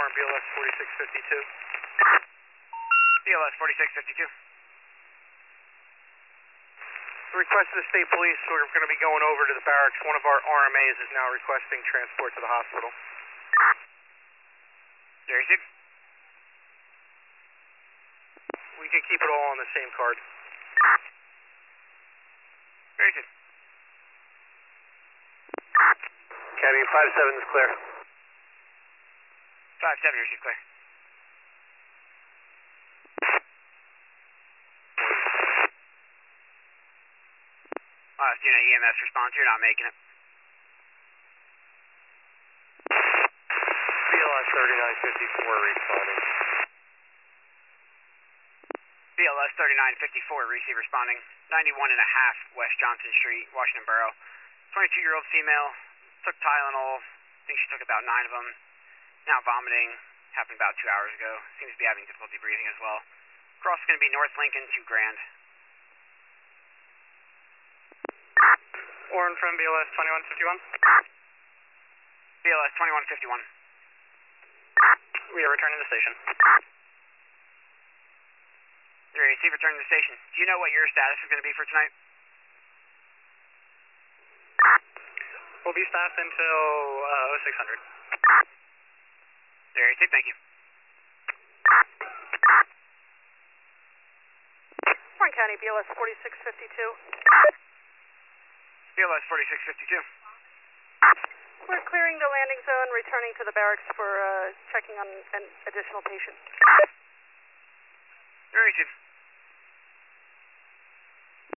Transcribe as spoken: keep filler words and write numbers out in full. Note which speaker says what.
Speaker 1: Warren, B L S forty-six fifty-two.
Speaker 2: B L S forty-six fifty-two.
Speaker 1: Request to the state police, we're going to be going over to the barracks. One of our R M As is now requesting transport to the hospital.
Speaker 2: You receive?
Speaker 1: We can keep it all on the same card.
Speaker 2: You receive?
Speaker 1: Academy five seven is clear.
Speaker 2: five seven, you receive clear. Uh, so, you know, E M S response, you're not making it.
Speaker 1: B L S thirty-nine fifty-four responding.
Speaker 2: B L S thirty-nine fifty-four, receive responding. ninety-one and a half West Johnson Street, Washington Borough. twenty-two-year-old female, took Tylenol, I think she took about nine of them. Now vomiting, happened about two hours ago. Seems to be having difficulty breathing as well. Cross is going to be North Lincoln to Grand.
Speaker 1: Warren from B L S twenty-one fifty-one.
Speaker 2: B L S twenty-one fifty-one.
Speaker 1: We are returning to the station.
Speaker 2: You receive, returning to the station. Do you know what your status is going to be for tonight?
Speaker 1: We'll be staffed until uh, oh six hundred.
Speaker 2: You receive, thank you.
Speaker 3: Warren County, B L S forty-six fifty-two.
Speaker 2: B L S forty-six fifty-two.
Speaker 3: We're clearing the landing zone, returning to the barracks for uh, checking on an additional patient.
Speaker 2: You receive.